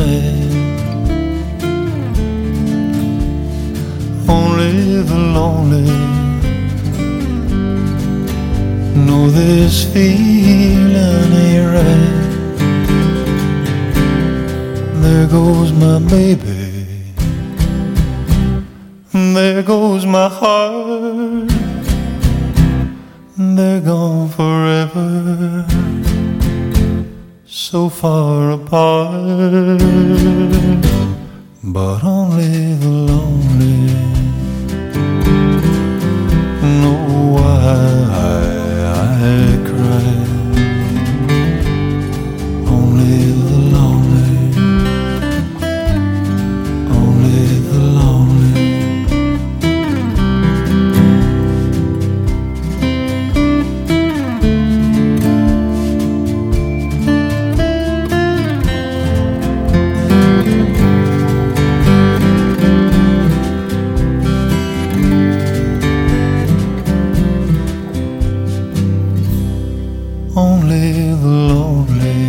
right. Only the lonely know this feeling ain't right. There goes my baby, there goes my heart, they're gone forever, so far apart. But only the lonely know why I cry. Only the lonely, only the lonely. Only the lonely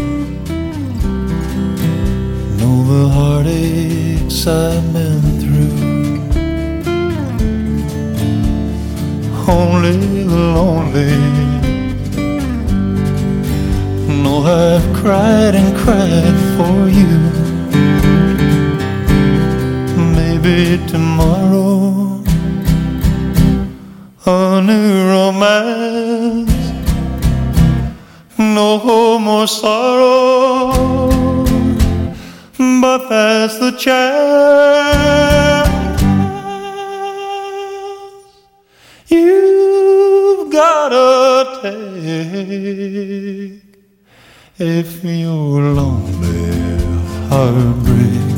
know the heartaches I've been through. Only the lonely know I've cried and cried for you. Maybe tomorrow a new romance, no more sorrow, but that's the chance you've gotta take if you're lonely, heartbreak.